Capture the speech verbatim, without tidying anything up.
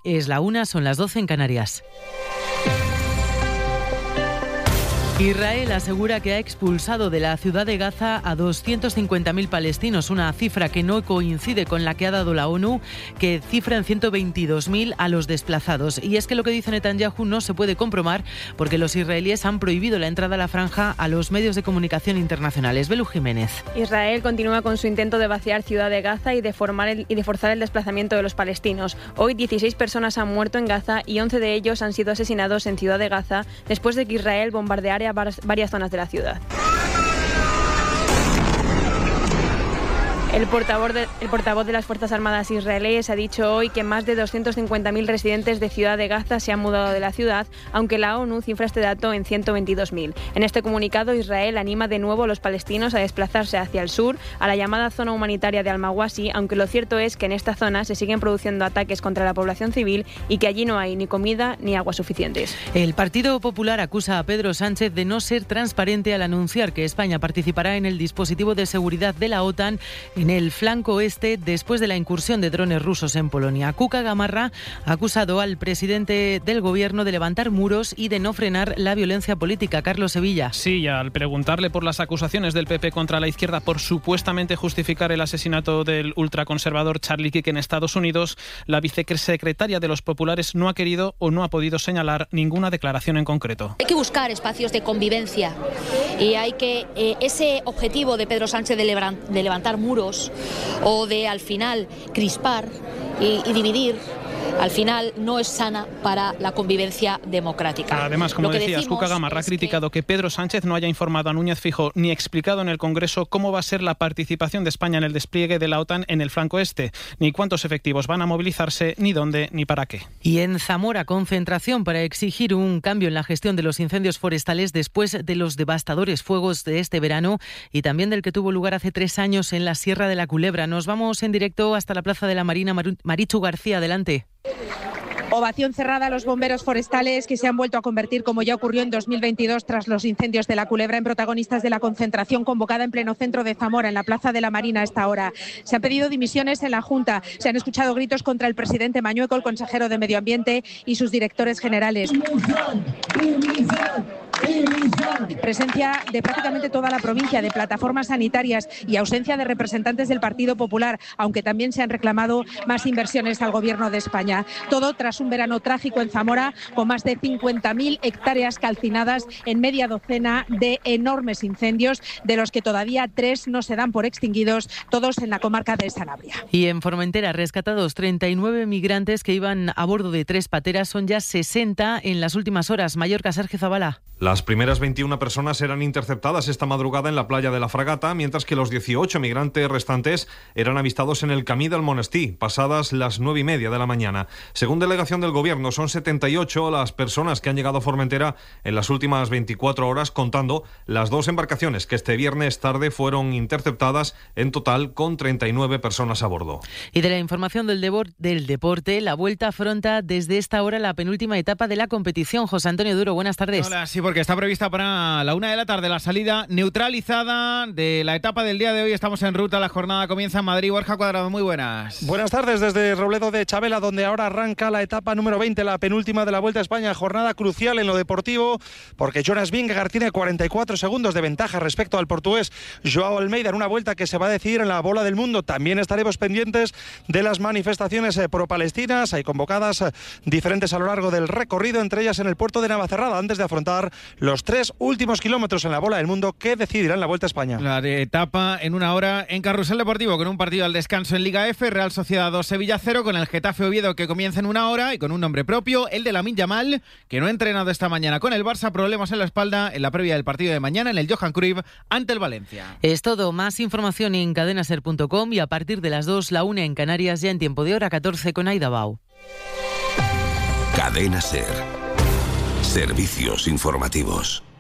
Es la una, son las doce en Canarias. Israel asegura que ha expulsado de la ciudad de Gaza a doscientos cincuenta mil palestinos, una cifra que no coincide con la que ha dado la ONU, que cifra en ciento veintidós mil a los desplazados. Y es que lo que dice Netanyahu no se puede comprobar porque los israelíes han prohibido la entrada a la franja a los medios de comunicación internacionales. Belu Jiménez. Israel continúa con su intento de vaciar ciudad de Gaza y de, formar el, y de forzar el desplazamiento de los palestinos. Hoy dieciséis personas han muerto en Gaza y once de ellos han sido asesinados en ciudad de Gaza después de que Israel bombardeara varias zonas de la ciudad. El portavoz, de, el portavoz de las Fuerzas Armadas israelíes ha dicho hoy que más de doscientos cincuenta mil residentes de Ciudad de Gaza se han mudado de la ciudad, aunque la ONU cifra este dato en ciento veintidós mil. En este comunicado, Israel anima de nuevo a los palestinos a desplazarse hacia el sur, a la llamada zona humanitaria de Al-Mawasi, aunque lo cierto es que en esta zona se siguen produciendo ataques contra la población civil y que allí no hay ni comida ni agua suficientes. El Partido Popular acusa a Pedro Sánchez de no ser transparente al anunciar que España participará en el dispositivo de seguridad de la OTAN en el flanco oeste después de la incursión de drones rusos en Polonia. Cuca Gamarra ha acusado al presidente del gobierno de levantar muros y de no frenar la violencia política. Carlos Sevilla. Sí, al preguntarle por las acusaciones del P P contra la izquierda por supuestamente justificar el asesinato del ultraconservador Charlie Kirk en Estados Unidos, la vicesecretaria de los populares no ha querido o no ha podido señalar ninguna declaración en concreto. Hay que buscar espacios de convivencia y hay que eh, ese objetivo de Pedro Sánchez de, levan, de levantar muros o de al final crispar y, y dividir, al final no es sana para la convivencia democrática. Además, como decías, Cuca Gamarra ha criticado que... que Pedro Sánchez no haya informado a Núñez Feijóo ni explicado en el Congreso cómo va a ser la participación de España en el despliegue de la OTAN en el flanco este, ni cuántos efectivos van a movilizarse, ni dónde, ni para qué. Y en Zamora, concentración para exigir un cambio en la gestión de los incendios forestales después de los devastadores fuegos de este verano y también del que tuvo lugar hace tres años en la Sierra de la Culebra. Nos vamos en directo hasta la Plaza de la Marina. Marichu García, adelante. Ovación cerrada a los bomberos forestales que se han vuelto a convertir, como ya ocurrió en dos mil veintidós tras los incendios de la Culebra, en protagonistas de la concentración convocada en pleno centro de Zamora, en la Plaza de la Marina a esta hora. Se han pedido dimisiones en la Junta, se han escuchado gritos contra el presidente Mañueco, el consejero de Medio Ambiente y sus directores generales. Presencia de prácticamente toda la provincia, de plataformas sanitarias y ausencia de representantes del Partido Popular, aunque también se han reclamado más inversiones al Gobierno de España. Todo tras un verano trágico en Zamora, con más de cincuenta mil hectáreas calcinadas en media docena de enormes incendios, de los que todavía tres no se dan por extinguidos, todos en la comarca de Sanabria. Y en Formentera, rescatados treinta y nueve migrantes que iban a bordo de tres pateras, son ya sesenta en las últimas horas. Mallorca, Sergio Zabala. Las primeras veintiuna personas eran interceptadas esta madrugada en la playa de la Fragata, mientras que los dieciocho migrantes restantes eran avistados en el Camí del Monestí, pasadas las nueve y media de la mañana. Según delegación del Gobierno, son setenta y ocho las personas que han llegado a Formentera en las últimas veinticuatro horas, contando las dos embarcaciones que este viernes tarde fueron interceptadas, en total con treinta y nueve personas a bordo. Y de la información del, debor- del deporte, la Vuelta afronta desde esta hora la penúltima etapa de la competición. José Antonio Duro, buenas tardes. Hola, sí, porque está prevista para la una de la tarde la salida neutralizada de la etapa del día de hoy. Estamos en ruta, la jornada comienza en Madrid. Borja Cuadrado, muy buenas. Buenas tardes desde Robledo de Chabela, donde ahora arranca la etapa número veinte, la penúltima de la Vuelta a España. Jornada crucial en lo deportivo, porque Jonas Vingegaard tiene cuarenta y cuatro segundos de ventaja respecto al portugués Joao Almeida en una vuelta que se va a decidir en la bola del mundo. También estaremos pendientes de las manifestaciones pro-palestinas. Hay convocadas diferentes a lo largo del recorrido, entre ellas en el puerto de Navacerrada, antes de afrontar los tres últimos kilómetros en la bola del mundo que decidirán la Vuelta a España. La de etapa en una hora en Carrusel Deportivo, con un partido al descanso en Liga F, Real Sociedad dos, Sevilla cero, con el Getafe Oviedo que comienza en una hora y con un nombre propio, el de Lamine Yamal, que no ha entrenado esta mañana con el Barça, problemas en la espalda en la previa del partido de mañana en el Johan Cruyff ante el Valencia. Es todo, más información en cadenaser punto com y a partir de las dos, la una en Canarias, ya en tiempo de hora catorce con Aida Bau. Cadena Ser. Servicios informativos.